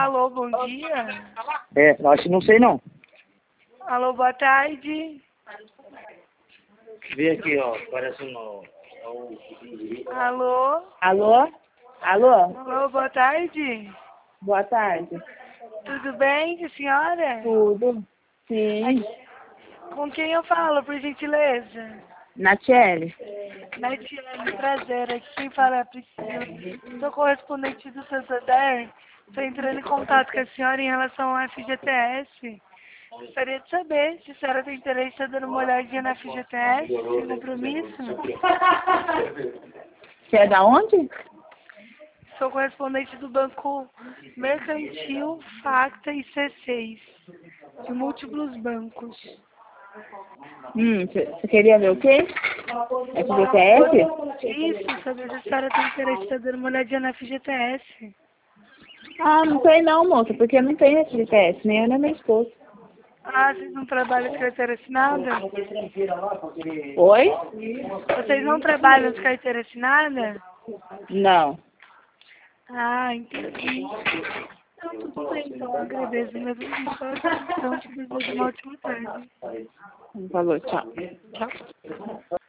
Alô, bom dia. Acho que não sei não. Alô, boa tarde. Vê aqui, ó, parece Alô? Alô? Alô? Alô, boa tarde. Boa tarde. Tudo bem, senhora? Tudo? Sim. Com quem eu falo, por gentileza? Natiele? Natiane, prazer. Aqui quem fala é a Priscila. Sou correspondente do Santander. Estou entrando em contato com a senhora em relação ao FGTS. Gostaria de saber se a senhora tem interesse em estar dando uma olhadinha na FGTS, sem compromisso. Você é da onde? Sou correspondente do Banco Mercantil, Facta e C6, de múltiplos bancos. Você queria ver o quê? FGTS? Isso, saber se a senhora tem interesse em estar dando uma olhadinha na FGTS. Ah, não sei não, moça, porque eu não tenho FGTS, nem eu nem meu esposo. Ah, vocês não trabalham de carteira assinada? Oi? Vocês não trabalham de carteira assinada? Não. Ah, entendi. Então, tudo bem, então eu agradeço mesmo de sua atenção, te desejo uma ótima tarde. Falou, tchau. Tchau.